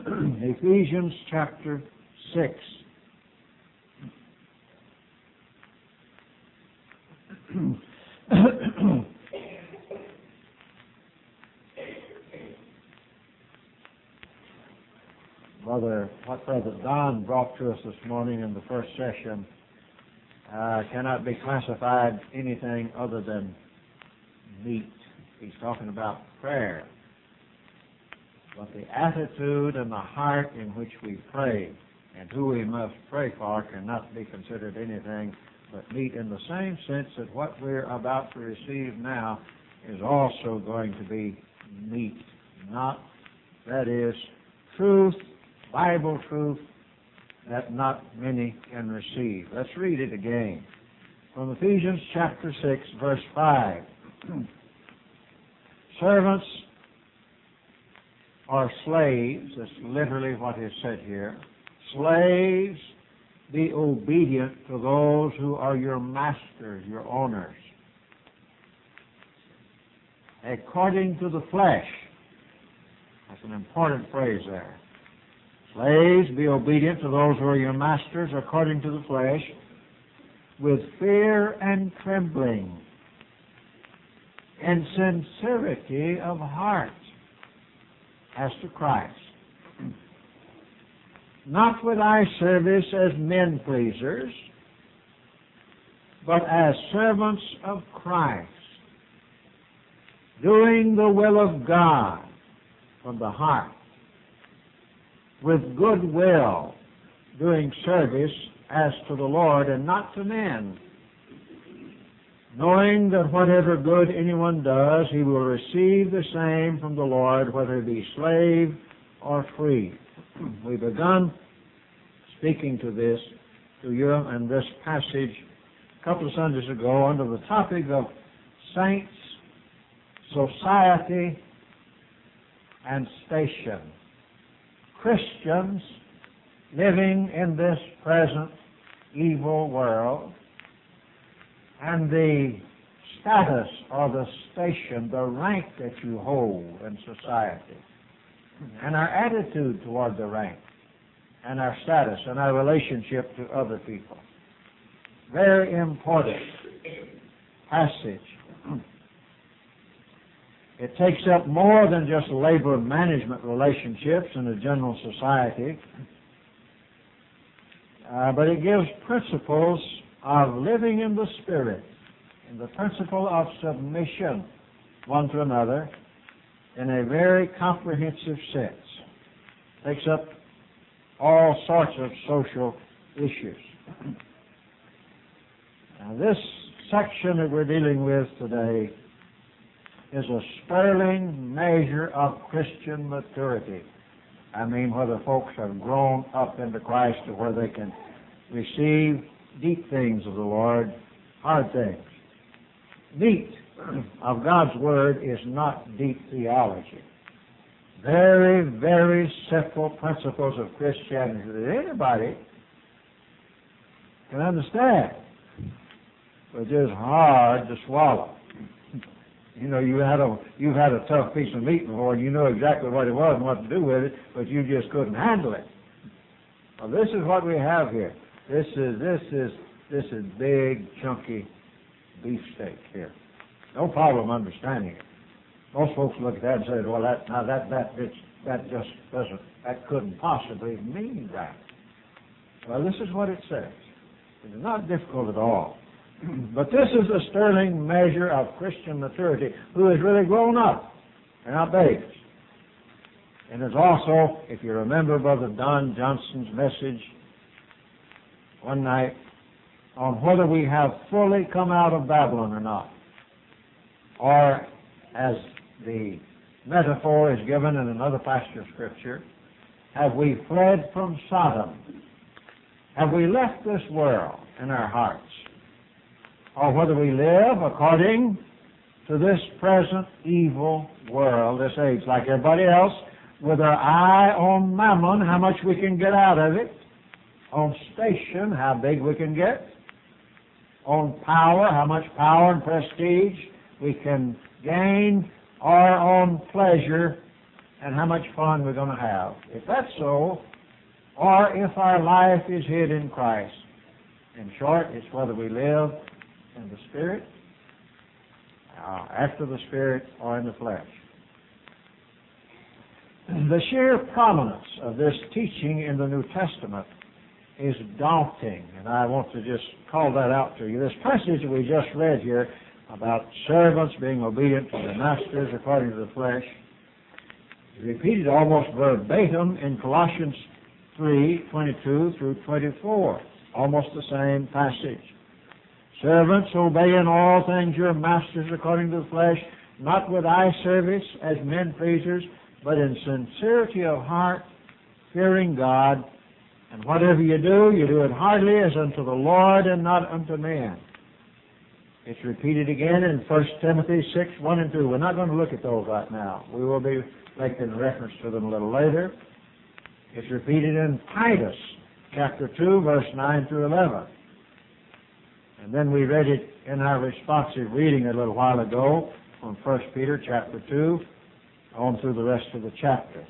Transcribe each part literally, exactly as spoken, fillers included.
Ephesians chapter six. Brother, what Brother Don brought to us this morning in the first session uh, cannot be classified anything other than meat. He's talking about prayer. But the attitude and the heart in which we pray and who we must pray for cannot be considered anything but meat, in the same sense that what we're about to receive now is also going to be meat. Not, that is, truth, Bible truth, that not many can receive. Let's read it again. From Ephesians chapter six, verse five. Servants or slaves, that's literally what is said here. Slaves, be obedient to those who are your masters, your owners, according to the flesh. That's an important phrase there. Slaves, be obedient to those who are your masters according to the flesh, with fear and trembling, and sincerity of heart, as to Christ. Not with eye service as men pleasers, but as servants of Christ, doing the will of God from the heart, with good will, doing service as to the Lord and not to men, knowing that whatever good anyone does, he will receive the same from the Lord, whether he be slave or free. We begun speaking to this, to you in this passage a couple of Sundays ago under the topic of saints, society, and station. Christians living in this present evil world, and the status or the station, the rank that you hold in society, and our attitude toward the rank, and our status, and our relationship to other people. Very important passage. It takes up more than just labor management relationships in a general society, uh, but it gives principles of living in the Spirit, and the principle of submission one to another in a very comprehensive sense. Takes up all sorts of social issues. Now, this section that we're dealing with today is a sterling measure of Christian maturity. I mean, whether folks have grown up into Christ to where they can receive deep things of the Lord, hard things. Meat of God's Word is not deep theology. Very, very simple principles of Christianity that anybody can understand, but it's hard to swallow. You know, you had a you've had a tough piece of meat before, and you know exactly what it was and what to do with it, but you just couldn't handle it. Well, this is what we have here. This is this is this is big, chunky beefsteak here. No problem understanding it. Most folks look at that and say, "Well, that now that that it's, that just doesn't that couldn't possibly mean that." Well, this is what it says. It's not difficult at all. But this is a sterling measure of Christian maturity, who has really grown up. They're not babes. And it's also, if you remember Brother Don Johnson's message one night on whether we have fully come out of Babylon or not, or as the metaphor is given in another passage of Scripture, have we fled from Sodom? Have we left this world in our hearts? Or whether we live according to this present evil world, this age, like everybody else, with our eye on mammon, how much we can get out of it, on station, how big we can get, on power, how much power and prestige we can gain, or on pleasure and how much fun we're going to have. If that's so, or if our life is hid in Christ. In short, it's whether we live in the Spirit, uh, after the Spirit, or in the flesh. The sheer prominence of this teaching in the New Testament is daunting, and I want to just call that out to you. This passage that we just read here about servants being obedient to their masters according to the flesh is repeated almost verbatim in Colossians three, twenty-two through twenty-four. Almost the same passage. Servants, obey in all things your masters according to the flesh, not with eye service as men pleasers, but in sincerity of heart, fearing God. And whatever you do, you do it heartily as unto the Lord and not unto men. It's repeated again in First Timothy six, one and two. We're not going to look at those right now. We will be making reference to them a little later. It's repeated in Titus chapter two, verse nine through eleven. And then we read it in our responsive reading a little while ago from First Peter chapter two on through the rest of the chapter.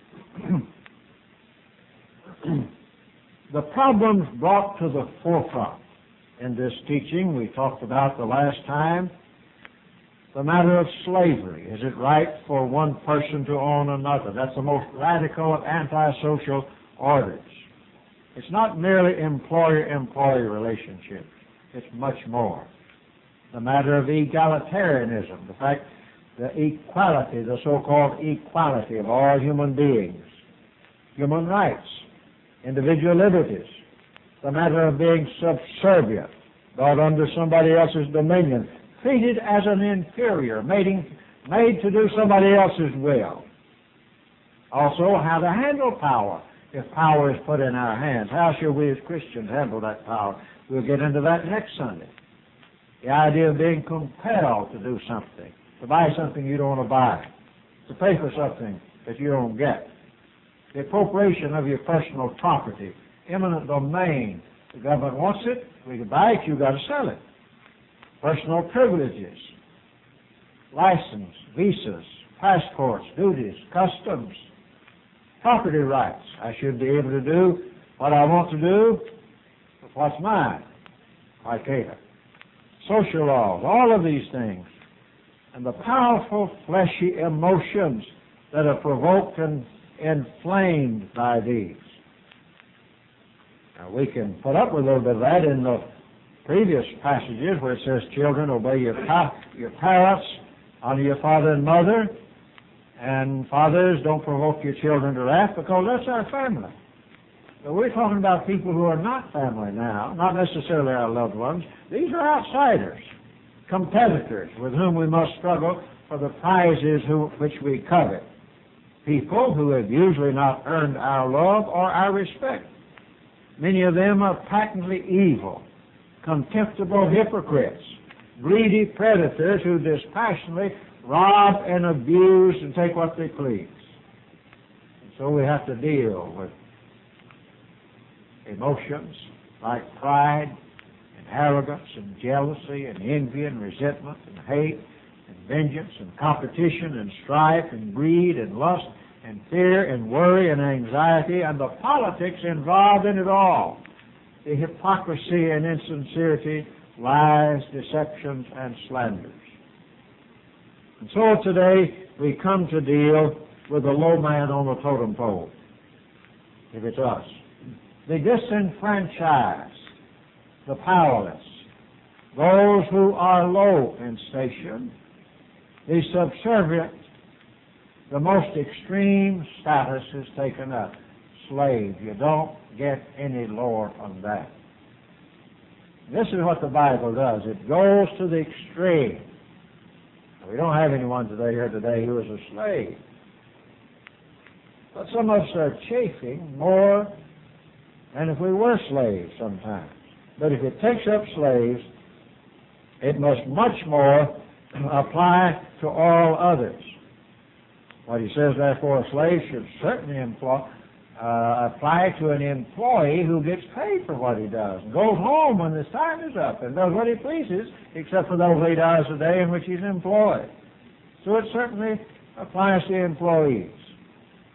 The problems brought to the forefront in this teaching we talked about the last time, the matter of slavery. Is it right for one person to own another? That's the most radical of antisocial orders. It's not merely employer-employee relationships. It's much more. The matter of egalitarianism, the fact, the equality, the so-called equality of all human beings, human rights, individual liberties, the matter of being subservient, brought under somebody else's dominion, treated as an inferior, made, made to do somebody else's will. Also, how to handle power. If power is put in our hands, how should we as Christians handle that power? We'll get into that next Sunday. The idea of being compelled to do something, to buy something you don't want to buy, to pay for something that you don't get. The appropriation of your personal property, eminent domain. The government wants it, we can buy it, you've got to sell it. Personal privileges, license, visas, passports, duties, customs, property rights. I should be able to do what I want to do with what's mine, like Cato. Social laws, all of these things. And the powerful fleshy emotions that are provoked and inflamed by these. Now we can put up with a little bit of that in the previous passages where it says, children, obey your, pa- your parents, honor your father and mother, and fathers, don't provoke your children to wrath, because that's our family. But we're talking about people who are not family now, not necessarily our loved ones. These are outsiders, competitors with whom we must struggle for the prizes who, which we covet. People who have usually not earned our love or our respect. Many of them are patently evil, contemptible hypocrites, greedy predators who dispassionately rob and abuse and take what they please. And so we have to deal with emotions like pride and arrogance and jealousy and envy and resentment and hate and vengeance and competition and strife and greed and lust and fear and worry and anxiety and the politics involved in it all. The hypocrisy and insincerity, lies, deceptions, and slanders. And so today we come to deal with the low man on the totem pole, if it's us. The disenfranchised, the powerless, those who are low in station, the subservient, the most extreme status is taken up. Slave, you don't get any lower than that. This is what the Bible does. It goes to the extreme. We don't have anyone today here today who is a slave. But some of us are chafing more than if we were slaves sometimes. But if it takes up slaves, it must much more apply to all others. What he says, therefore, a slave should certainly employ, uh, apply to an employee who gets paid for what he does, and goes home when his time is up, and does what he pleases, except for those eight hours a day in which he's employed. So it certainly applies to employees.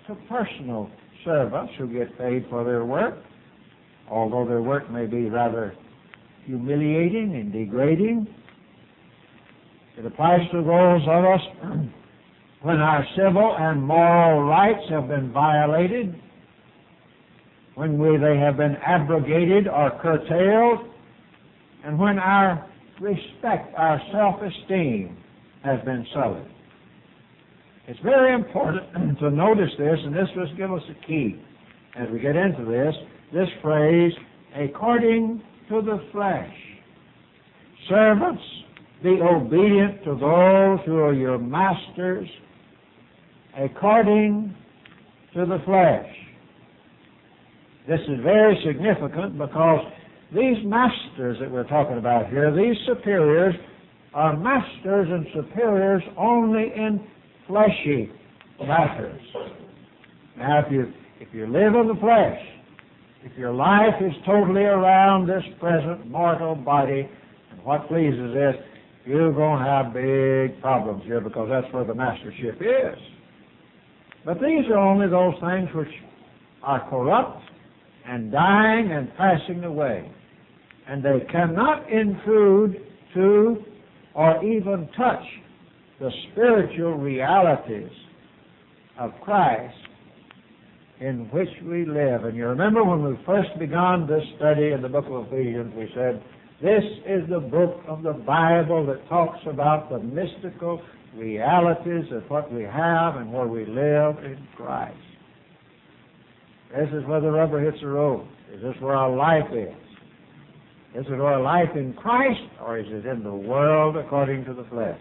to personal servants who get paid for their work, although their work may be rather humiliating and degrading. It applies to those of us when our civil and moral rights have been violated, when we, they have been abrogated or curtailed, and when our respect, our self-esteem has been sullied. It's very important to notice this, and this will give us a key as we get into this, this phrase, according to the flesh. Servants, be obedient to those who are your masters according to the flesh. This is very significant because these masters that we're talking about here, these superiors, are masters and superiors only in fleshy matters. Now, if you, if you live in the flesh, if your life is totally around this present mortal body and what pleases it, you're going to have big problems here because that's where the mastership is. But these are only those things which are corrupt and dying and passing away. And they cannot intrude to or even touch the spiritual realities of Christ in which we live. And you remember when we first began this study in the book of Ephesians, we said, this is the book of the Bible that talks about the mystical realities of what we have and where we live in Christ. This is where the rubber hits the road. Is this where our life is? Is it our life in Christ, or is it in the world according to the flesh?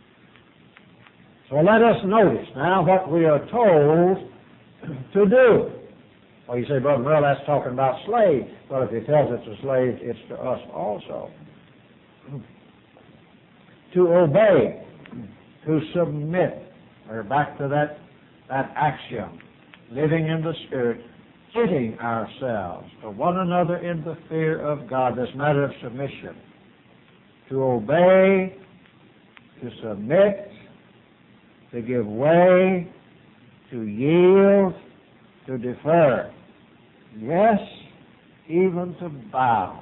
So let us notice now what we are told to do. Well, you say, Brother Merle, that's talking about slaves. Well, if he tells it to slaves, it's to us also. To obey, to submit. We're back to that, that axiom. Living in the Spirit, fitting ourselves to one another in the fear of God, this matter of submission. To obey, to submit, to give way, to yield, to defer. Yes, even to bow.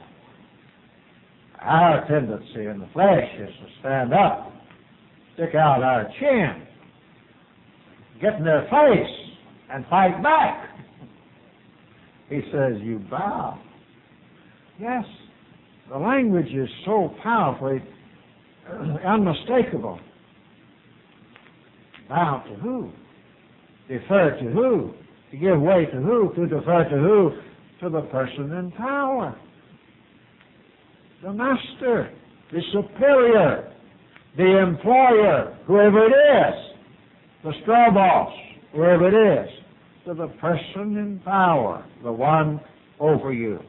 Our tendency in the flesh is to stand up, stick out our chin, get in their face, and fight back. He says, you bow. Yes, the language is so powerfully unmistakable. Bow to who? Defer to who? To give way to who? To defer to who? To the person in power. The master, the superior, the employer, whoever it is, the straw boss, whoever it is, to the person in power, the one over you.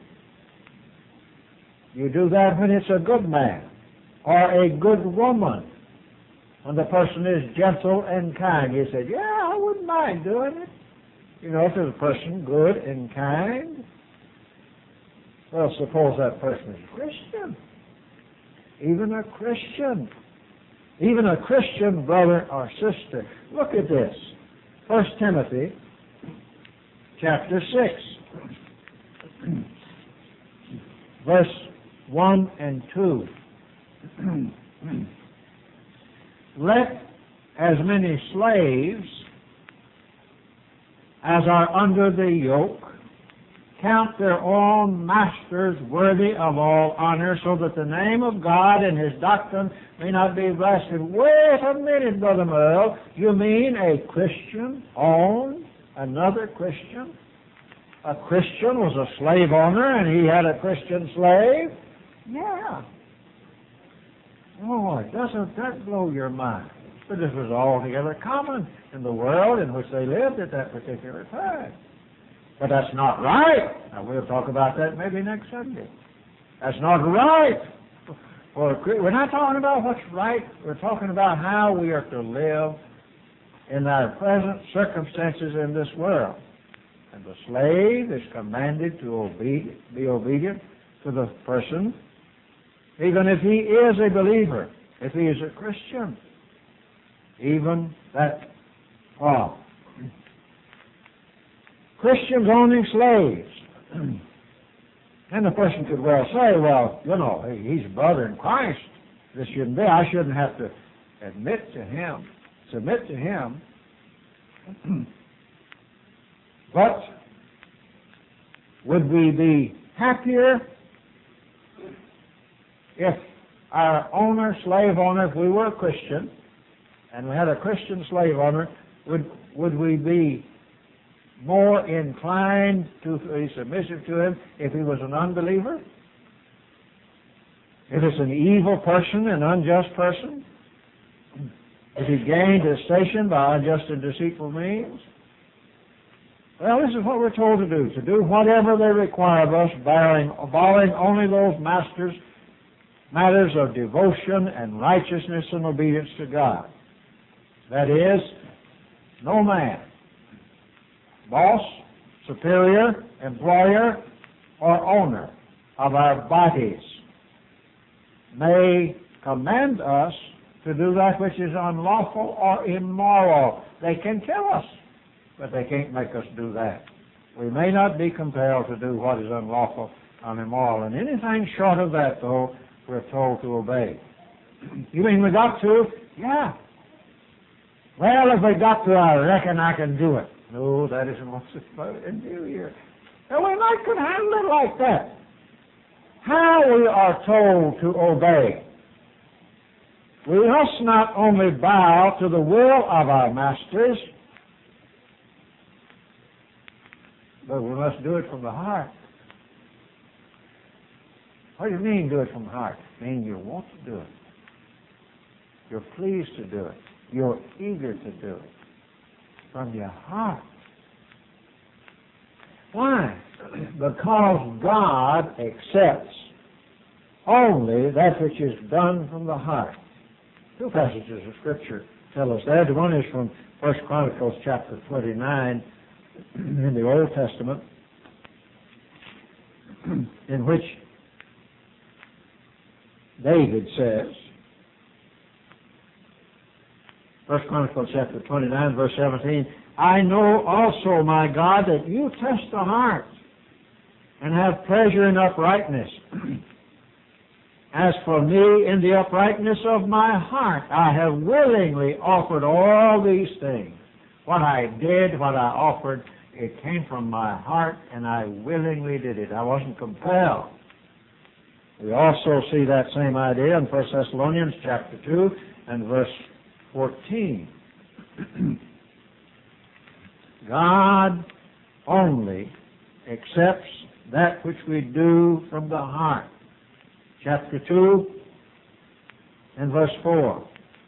You do that when it's a good man or a good woman. When the person is gentle and kind, you say, yeah, I wouldn't mind doing it. You know, if there's a person good and kind, well, suppose that person is a Christian. Even a Christian. Even a Christian brother or sister. Look at this. First Timothy chapter six. Verse one and two. Let as many slaves as are under the yoke count their own masters worthy of all honor, so that the name of God and His doctrine may not be blasphemed. Wait a minute, Brother Merle. You mean a Christian owned another Christian? A Christian was a slave owner and he had a Christian slave? Yeah. Oh, doesn't that blow your mind? But this was altogether common in the world in which they lived at that particular time. But that's not right. Now, we'll talk about that maybe next Sunday. That's not right. For we're not talking about what's right. We're talking about how we are to live in our present circumstances in this world. And the slave is commanded to obe- be obedient to the person, even if he is a believer, if he is a Christian. Even that, oh, Christians owning slaves. And the person could well say, well, you know, he's a brother in Christ. This shouldn't be. I shouldn't have to admit to him, submit to him. But would we be happier if our owner, slave owner, if we were a Christian, and we had a Christian slave owner, would, would we be more inclined to be submissive to him if he was an unbeliever? If it's an evil person, an unjust person? If he gained his station by unjust and deceitful means? Well, this is what we're told to do, to do whatever they require of us, barring, barring only those masters, matters of devotion and righteousness and obedience to God. That is, no man, boss, superior, employer, or owner of our bodies may command us to do that which is unlawful or immoral. They can kill us, but they can't make us do that. We may not be compelled to do what is unlawful and immoral. And anything short of that, though, we're told to obey. You mean we got to? Yeah. Well, if we got to, I reckon I can do it. No, that isn't what's in view here. And we might could handle it like that. How we are told to obey. We must not only bow to the will of our masters, but we must do it from the heart. What do you mean, do it from the heart? I mean, you want to do it. You're pleased to do it. You're eager to do it. From your heart. Why? Because God accepts only that which is done from the heart. Two passages of Scripture tell us that. One is from First Chronicles chapter twenty-nine in the Old Testament, in which David says, First Chronicles chapter twenty-nine, verse seventeen, I know also, my God, that you test the heart and have pleasure in uprightness. As for me, in the uprightness of my heart, I have willingly offered all these things. What I did, what I offered, it came from my heart, and I willingly did it. I wasn't compelled. We also see that same idea in First Thessalonians chapter two and verse fourteen. God only accepts that which we do from the heart. Chapter two and verse four.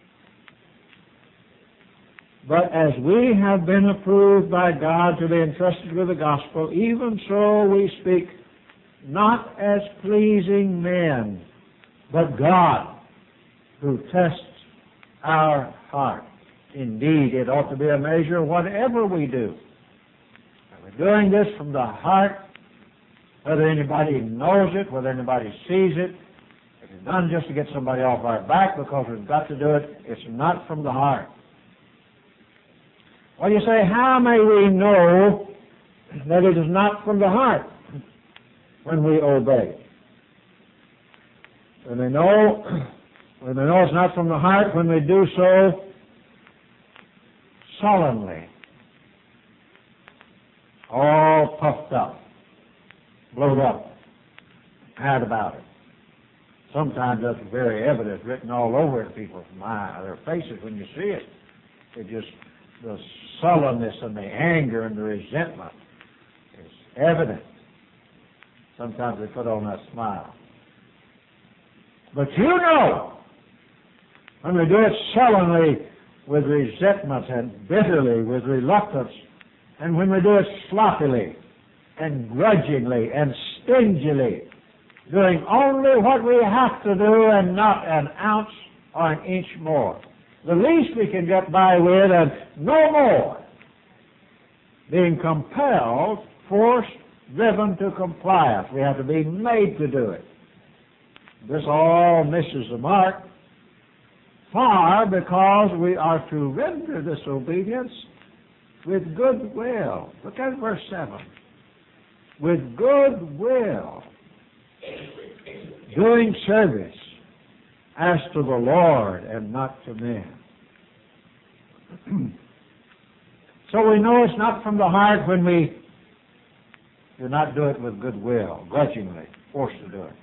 But as we have been approved by God to be entrusted with the gospel, even so we speak not as pleasing men, but God, who tests our heart. Indeed, it ought to be a measure of whatever we do. We're doing this from the heart, whether anybody knows it, whether anybody sees it. If it's done just to get somebody off our back because we've got to do it, it's not from the heart. Well, you say, how may we know that it is not from the heart when we obey? We may know, we may know it's not from the heart when we do so sullenly, all puffed up, blowed up, mad about it. Sometimes that's very evident, written all over people from their faces when you see it. It just, the sullenness and the anger and the resentment is evident. Sometimes they put on that smile. But you know, when we do it sullenly, with resentment and bitterly, with reluctance, and when we do it sloppily and grudgingly and stingily, doing only what we have to do and not an ounce or an inch more. The least we can get by with and no more. Being compelled, forced, driven to compliance. We have to be made to do it. This all misses the mark far because we are to render this obedience with good will. Look at verse seven. With good will, doing service as to the Lord and not to men. So we know it's not from the heart when we do not do it with good will, grudgingly, forced to do it.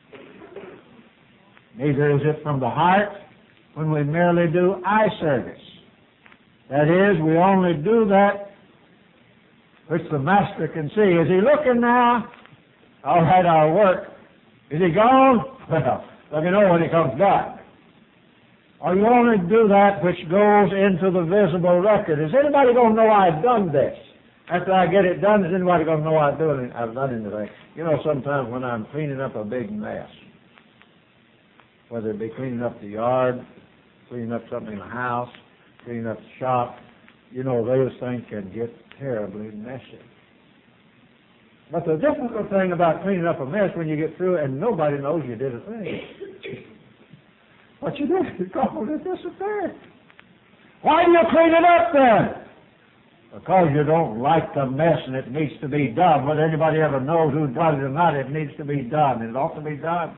Neither is it from the heart when we merely do eye service. That is, we only do that which the master can see. Is he looking now? All right, I'll work. Is he gone? Well, let me know when he comes back. Or you only do that which goes into the visible record. Is anybody going to know I've done this? After I get it done, is anybody going to know I've done it? I've done anything? You know, sometimes when I'm cleaning up a big mess, whether it be cleaning up the yard, cleaning up something in the house, cleaning up the shop, you know, those things can get terribly messy. But the difficult thing about cleaning up a mess when you get through and nobody knows you did a thing. What you did, you called it disappeared. Why do you clean it up then? Because you don't like the mess and it needs to be done. Whether anybody ever knows who does it or not, it needs to be done. It ought to be done.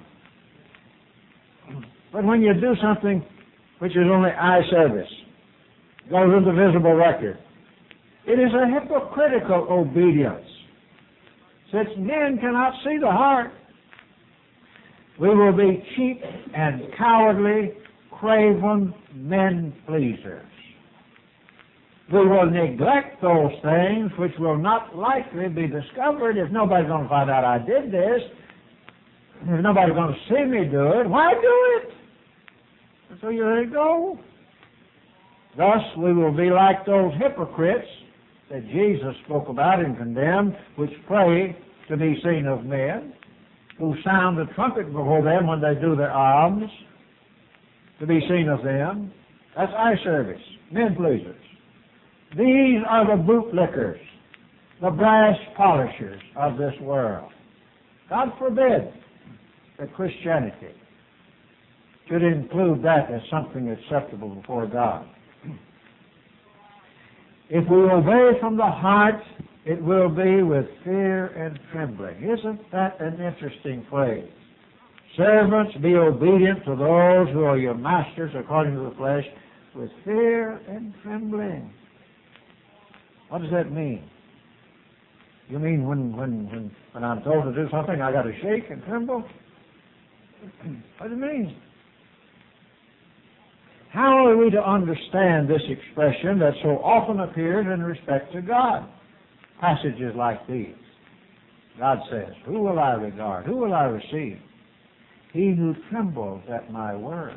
But when you do something which is only eye service, goes into visible record, it is a hypocritical obedience. Since men cannot see the heart, we will be cheap and cowardly, craven men pleasers. We will neglect those things which will not likely be discovered. If nobody's going to find out I did this, if nobody's going to see me do it, why do it? And so you let it go. Thus, we will be like those hypocrites that Jesus spoke about and condemned, which pray to be seen of men, who sound the trumpet before them when they do their alms, to be seen of them. That's eye service, men pleasers. These are the bootlickers, the brass polishers of this world. God forbid that Christianity should include that as something acceptable before God. If we obey from the heart, it will be with fear and trembling. Isn't that an interesting phrase? Servants, be obedient to those who are your masters according to the flesh, with fear and trembling. What does that mean? You mean when, when, when, when I'm told to do something, I got to shake and tremble? What does it mean? How are we to understand this expression that so often appears in respect to God? Passages like these. God says, who will I regard? Who will I receive? He who trembles at my word.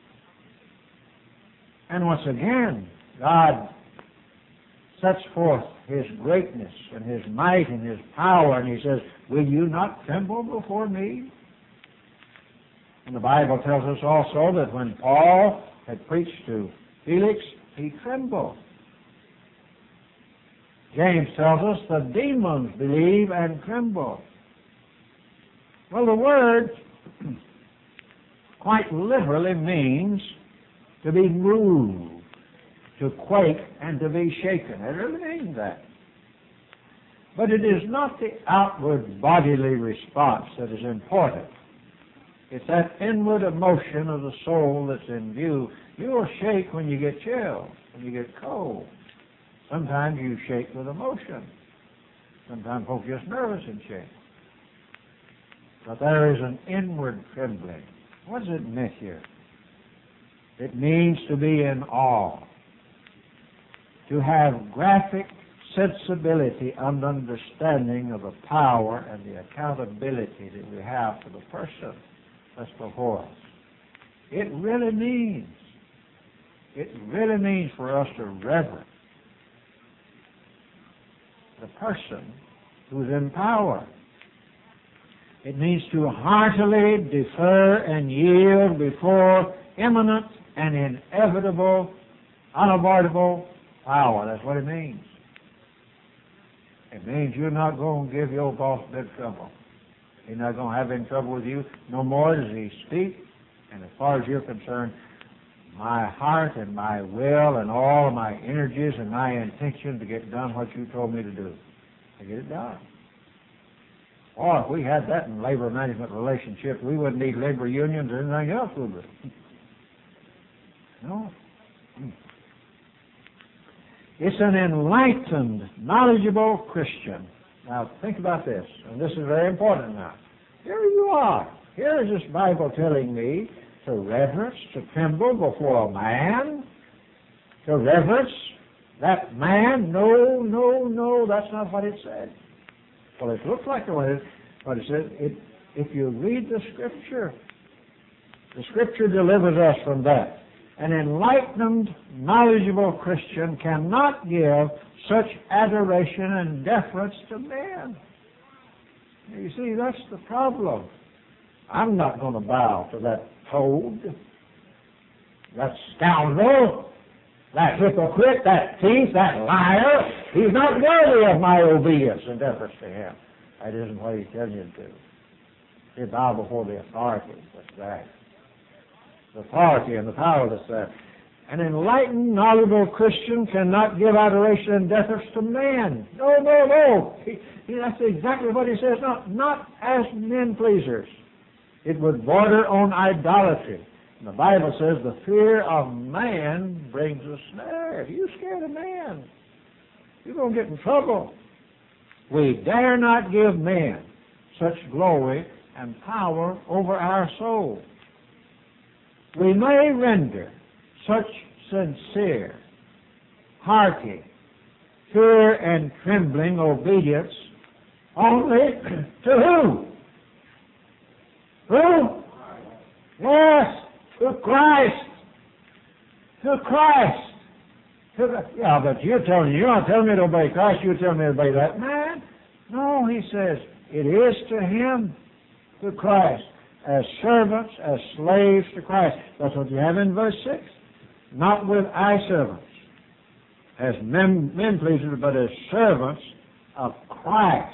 And once again, God sets forth His greatness and His might and His power, and He says, will you not tremble before me? And the Bible tells us also that when Paul had preached to Felix, he trembled. James tells us the demons believe and tremble. Well, the word quite literally means to be moved, to quake, and to be shaken. It really means that. But it is not the outward bodily response that is important. It's that inward emotion of the soul that's in view. You will shake when you get chilled, when you get cold. Sometimes you shake with emotion. Sometimes folks are just nervous and shake. But there is an inward trembling. What does it mean here? It means to be in awe, to have graphic sensibility and understanding of the power and the accountability that we have for the person that's before us. It really means, it really means for us to reverence the person who's in power. It means to heartily defer and yield before imminent and inevitable, unavoidable power. That's what it means. It means you're not going to give your boss big trouble. He's not going to have any trouble with you. No more does he speak. And as far as you're concerned, my heart and my will and all my energies and my intention to get done what you told me to do. To get it done. Or if we had that in labor management relationships, we wouldn't need labor unions or anything else, would we? No. It's an enlightened, knowledgeable Christian. Now, think about this, and this is very important now. Here you are. Here is this Bible telling me to reverence, to tremble before a man, to reverence that man. No, no, no, that's not what it said. Well, it looks like what it, what it said. It, if you read the Scripture, the Scripture delivers us from that. An enlightened, knowledgeable Christian cannot give such adoration and deference to men. You see, that's the problem. I'm not going to bow to that toad, that scoundrel, that hypocrite, that thief, that liar. He's not worthy of my obedience and deference to him. That isn't what he's telling you to do. You bow before the authority that's there. The authority and the power that's there. An enlightened, knowledgeable Christian cannot give adoration and deference to man. No, no, no. He, he, that's exactly what he says. Not, not as men pleasers. It would border on idolatry. And the Bible says the fear of man brings a snare. If you're scared of man, you're going to get in trouble. We dare not give men such glory and power over our soul. We may render such sincere, hearty, fear and trembling obedience only to who? Who? Yes, to Christ. To Christ. To the, yeah, but you're telling me, you're not telling me to obey Christ, you're telling me to obey that man. No, he says, it is to him, to Christ, as servants, as slaves to Christ. That's what you have in verse six. Not with eye servants, as men, men pleasers, but as servants of Christ,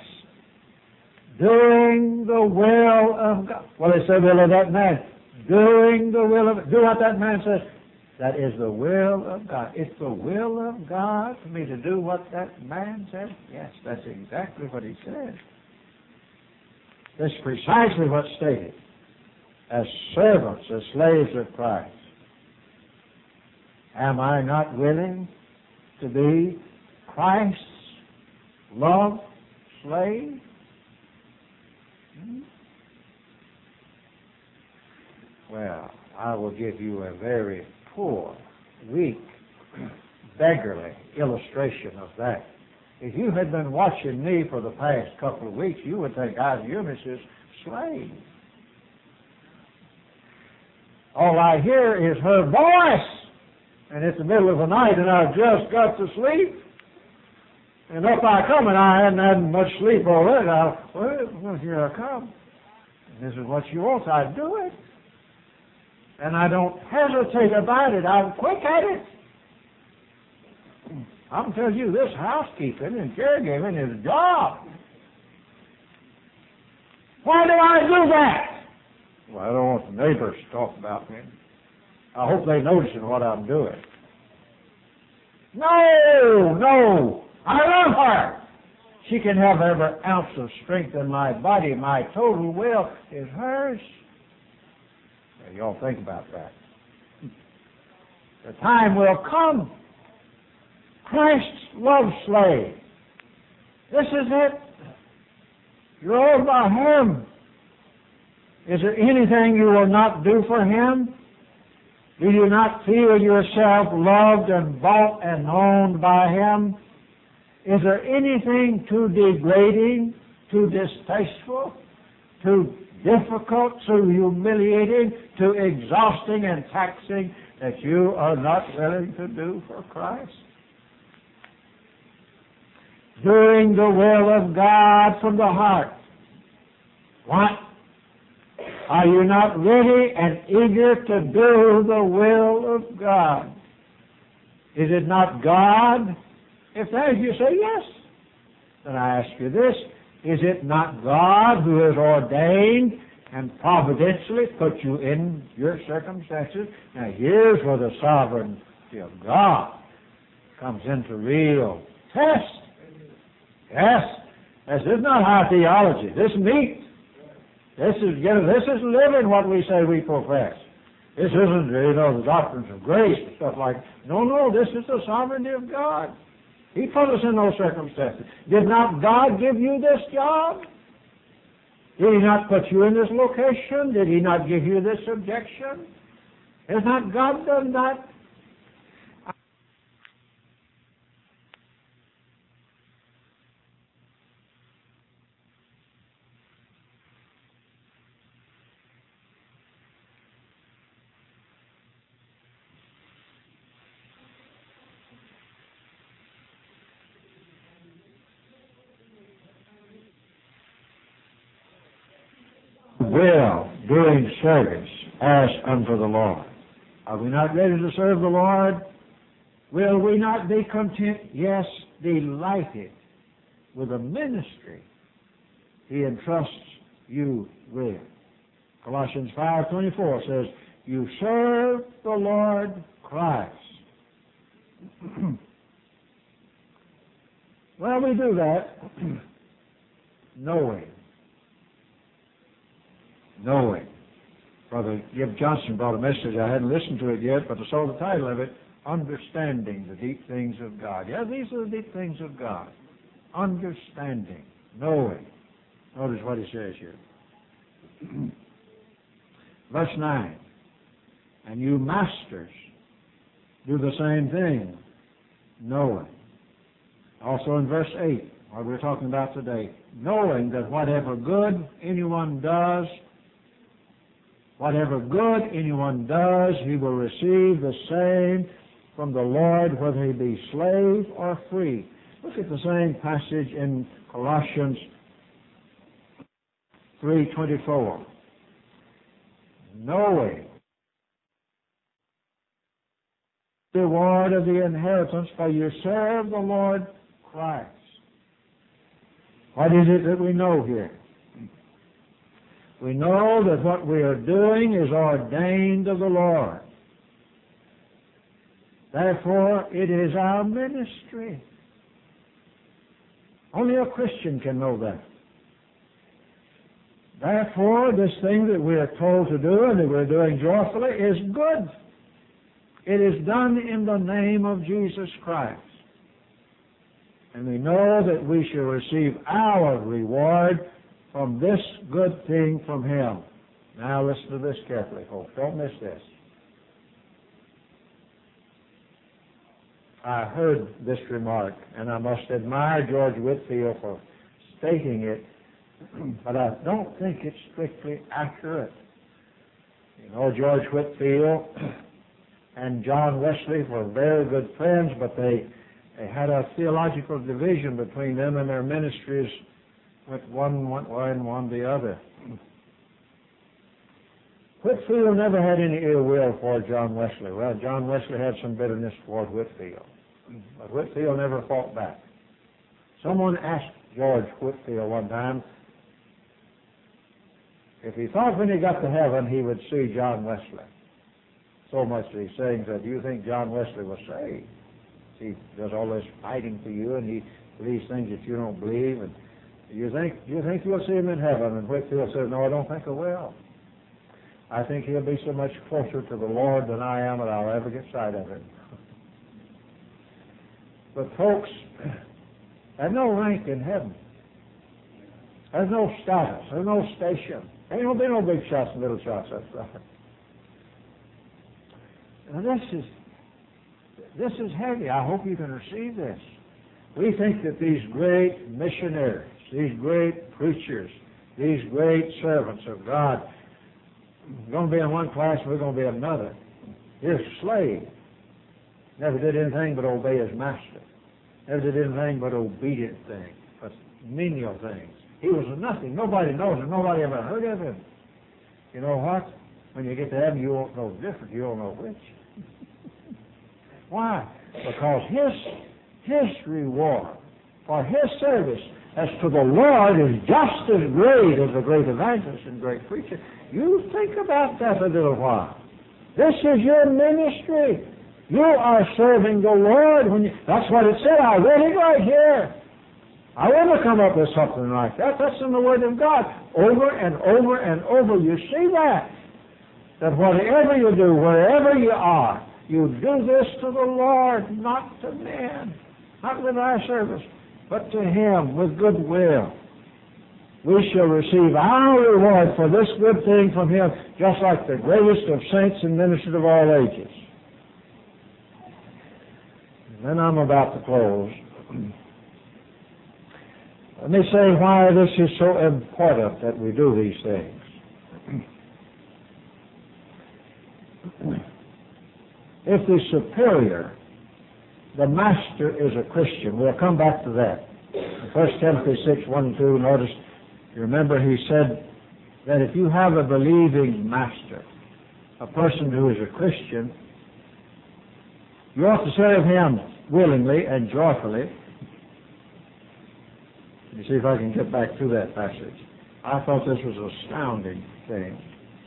doing the will of God. Well, they say will of that man. Doing the will of, do what that man says. That is the will of God. It's the will of God for me to do what that man says. Yes, that's exactly what he says. That's precisely what's stated. As servants, as slaves of Christ. Am I not willing to be Christ's loved slave? Hmm? Well, I will give you a very poor, weak, beggarly illustration of that. If you had been watching me for the past couple of weeks, you would think I was Eunice's slave. All I hear is her voice. And it's the middle of the night and I've just got to sleep. And up I come and I hadn't had much sleep already. I, well, well, here I come. And this is what she wants. I do it. And I don't hesitate about it. I'm quick at it. I'm telling you, this housekeeping and caregiving is a job. Why do I do that? Well, I don't want the neighbors to talk about me. I hope they notice what I'm doing. No, no. I love her. She can have every ounce of strength in my body. My total will is hers. Now, y'all think about that. The time will come. Christ's love slave. This is it. You're owned by him. Is there anything you will not do for him? Do you not feel yourself loved and bought and owned by him? Is there anything too degrading, too distasteful, too difficult, too humiliating, too exhausting and taxing that you are not willing to do for Christ? Doing the will of God from the heart. What? Are you not ready and eager to do the will of God? Is it not God? If that is, you say yes. Then I ask you this, is it not God who has ordained and providentially put you in your circumstances. Now here's where the sovereignty of God comes into real test. Yes, this is not high theology. This is meat. This is you know, this is living what we say we profess. This isn't, you know, the doctrines of grace and stuff like that. No, no, this is the sovereignty of God. He put us in those circumstances. Did not God give you this job? Did He not put you in this location? Did He not give you this subjection? Has not God done that? Will, doing service as unto the Lord. Are we not ready to serve the Lord? Will we not be content, yes, delighted with the ministry He entrusts you with? Colossians five twenty-four says, you serve the Lord Christ. Well, we do that knowing Knowing. Brother Gibb Johnson brought a message. I hadn't listened to it yet, but I saw the title of it, Understanding the Deep Things of God. Yeah, these are the deep things of God. Understanding. Knowing. Notice what he says here. Verse nine. And you masters do the same thing. Knowing. Also in verse eight, what we're talking about today. Knowing that whatever good anyone does, Whatever good anyone does, he will receive the same from the Lord, whether he be slave or free. Look at the same passage in Colossians three twenty-four. Knowing the reward of the inheritance, for you serve the Lord Christ. What is it that we know here? We know that what we are doing is ordained of the Lord. Therefore, it is our ministry. Only a Christian can know that. Therefore, this thing that we are told to do and that we're doing joyfully is good. It is done in the name of Jesus Christ. And we know that we shall receive our reward from this good thing from Him. Now listen to this carefully, folks. Don't miss this. I heard this remark, and I must admire George Whitefield for stating it, but I don't think it's strictly accurate. You know, George Whitefield and John Wesley were very good friends, but they, they had a theological division between them, and their ministries went one went one and one the other. Whitefield never had any ill will for John Wesley. Well, John Wesley had some bitterness toward Whitefield, but Whitefield never fought back. Someone asked George Whitefield one time if he thought when he got to heaven he would see John Wesley. So much that he's saying that, do you think John Wesley was saved? He does all this fighting for you, and he believes things that you don't believe, and You think you think you'll see him in heaven? And Whitefield said, no, I don't think I will. I think he'll be so much closer to the Lord than I am that I'll ever get sight of him. But folks, there's no rank in heaven. There's no status. There's no station. There ain't gonna be no big shots and little shots. That's right. Now this is this is heavy. I hope you can receive this. We think that these great missionaries, these great preachers, these great servants of God, are going to be in one class, we're going to be in another. Here's a slave. Never did anything but obey his master. Never did anything but obedient things, but menial things. He was a nothing. Nobody knows him. Nobody ever heard of him. You know what? When you get to heaven, you won't know the difference. You won't know which. Why? Because his His reward for His service as to the Lord is just as great as a great evangelist and great preacher. You think about that a little while. This is your ministry. You are serving the Lord. When you, that's what it said. I read it right here. I wouldn't come up with something like that. That's in the Word of God. Over and over and over. You see that. That whatever you do, wherever you are, you do this to the Lord, not to men. Not with our service, but to Him with good will. We shall receive our reward for this good thing from Him, just like the greatest of saints and ministers of all ages. And then I'm about to close. Let me say why this is so important that we do these things. If the superior, the master, is a Christian, we'll come back to that. In First Timothy six, one and two, notice, you remember he said that if you have a believing master, a person who is a Christian, you ought to serve him willingly and joyfully. Let me see if I can get back to that passage. I thought this was an astounding thing.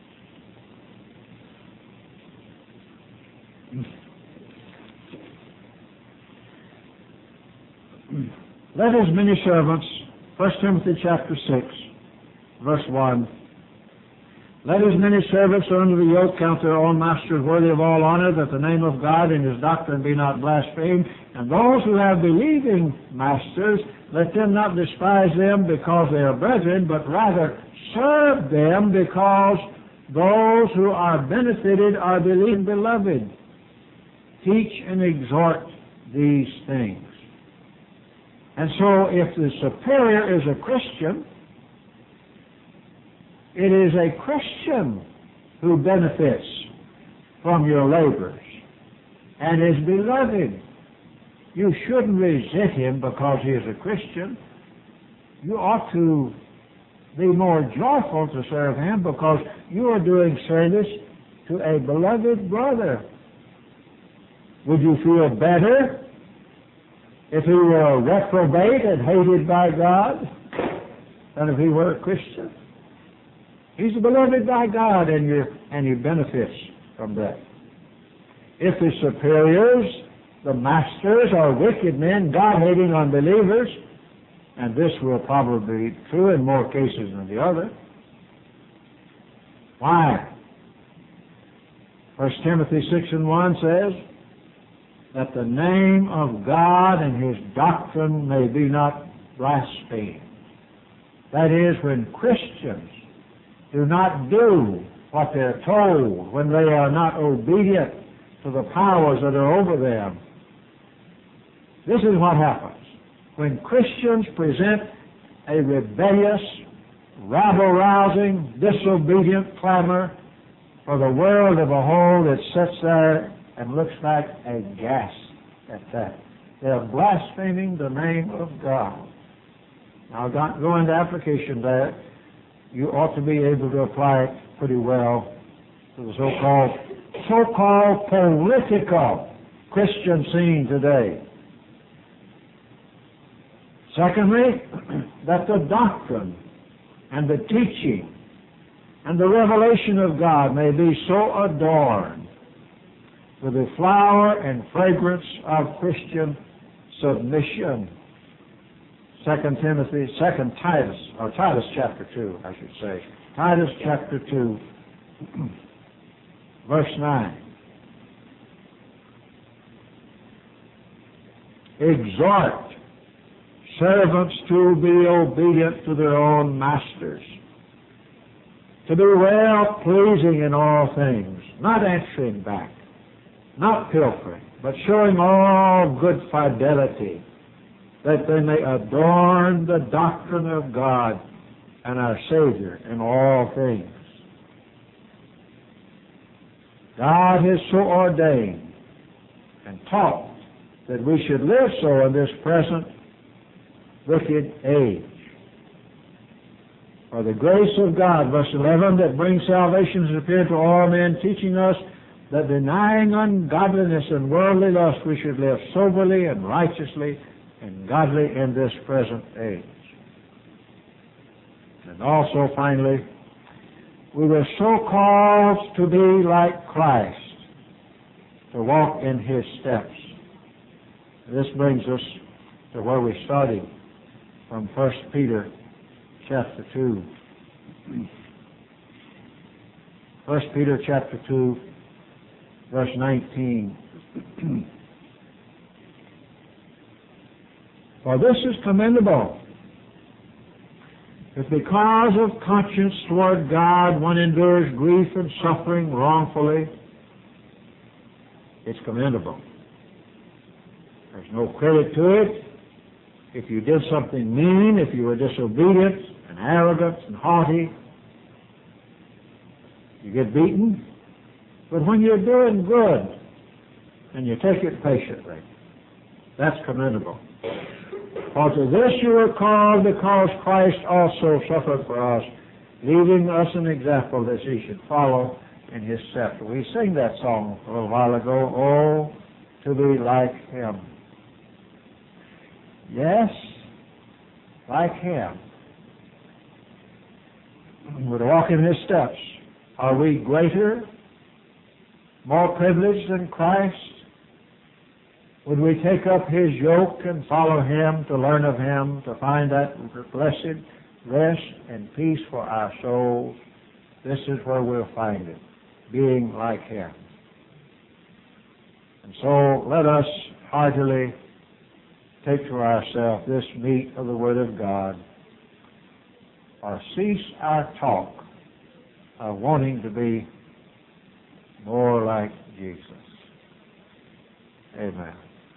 Let his many servants, First Timothy chapter six, verse one, let his many servants under the yoke count their own masters worthy of all honor, that the name of God and His doctrine be not blasphemed. And those who have believing masters, let them not despise them because they are brethren, but rather serve them because those who are benefited are believing beloved. Teach and exhort these things. And so if the superior is a Christian, it is a Christian who benefits from your labors and is beloved. You shouldn't resent him because he is a Christian. You ought to be more joyful to serve him because you are doing service to a beloved brother. Would you feel better if he were a reprobate and hated by God than if he were a Christian? He's beloved by God, and you and he benefits from that. If the superiors, the masters, are wicked men, God-hating unbelievers, and this will probably be true in more cases than the other. Why? First Timothy six and one says that the name of God and His doctrine may be not blasphemed. That is, when Christians do not do what they're told, when they are not obedient to the powers that are over them. This is what happens. When Christians present a rebellious, rabble-rousing, disobedient clamor for the world to behold, it sits there and looks back aghast at that. They're blaspheming the name of God. Now, I'll not go into application there. You ought to be able to apply it pretty well to the so-called so-called political Christian scene today. Secondly, that the doctrine and the teaching and the revelation of God may be so adorned with the flower and fragrance of Christian submission. Second Timothy, Second Titus, or Titus chapter two, I should say. Titus chapter two, verse nine. Exhort servants to be obedient to their own masters, to be well pleasing in all things, not answering back, not pilfering, but showing all good fidelity, that they may adorn the doctrine of God and our Savior in all things. God has so ordained and taught that we should live so in this present wicked age. For the grace of God, verse eleven, that brings salvation has appeared to all men, teaching us that denying ungodliness and worldly lust, we should live soberly and righteously and godly in this present age. And also, finally, we were so called to be like Christ, to walk in His steps. This brings us to where we started, from First Peter chapter two. First Peter chapter two, verse nineteen. For this is commendable, if because of conscience toward God one endures grief and suffering wrongfully. It's commendable. There's no credit to it. If you did something mean, if you were disobedient and arrogant and haughty, you get beaten. But when you're doing good and you take it patiently, that's commendable. For to this you are called, because Christ also suffered for us, leaving us an example that ye should follow in His steps. We sing that song a little while ago, oh, to be like Him. Yes, like Him. We're to walk in His steps. Are we greater, more privileged than Christ? Would we take up His yoke and follow Him, to learn of Him, to find that blessed rest and peace for our souls? This is where we'll find it, being like Him. And so let us heartily take to ourselves this meat of the Word of God, or cease our talk of wanting to be more like Jesus. Amen.